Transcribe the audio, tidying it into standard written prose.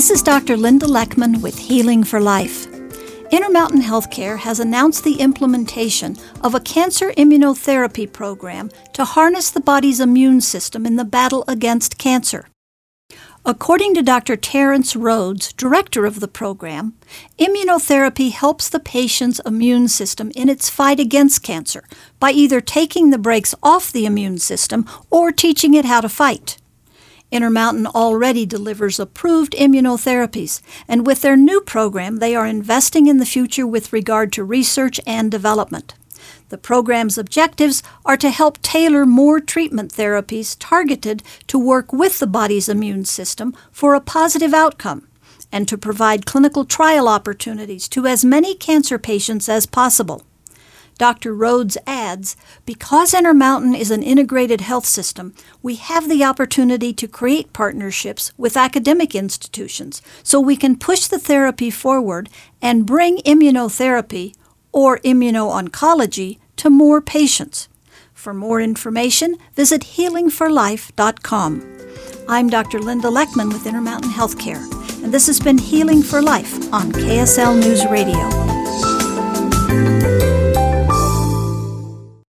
This is Dr. Linda Leckman with Healing for Life. Intermountain Healthcare has announced the implementation of a cancer immunotherapy program to harness the body's immune system in the battle against cancer. According to Dr. Terrence Rhodes, director of the program, immunotherapy helps the patient's immune system in its fight against cancer by either taking the brakes off the immune system or teaching it how to fight. Intermountain already delivers approved immunotherapies, and with their new program, they are investing in the future with regard to research and development. The program's objectives are to help tailor more treatment therapies targeted to work with the body's immune system for a positive outcome, and to provide clinical trial opportunities to as many cancer patients as possible. Dr. Rhodes adds, because Intermountain is an integrated health system, we have the opportunity to create partnerships with academic institutions so we can push the therapy forward and bring immunotherapy or immuno-oncology to more patients. For more information, visit healingforlife.com. I'm Dr. Linda Leckman with Intermountain Healthcare, and this has been Healing for Life on KSL News Radio.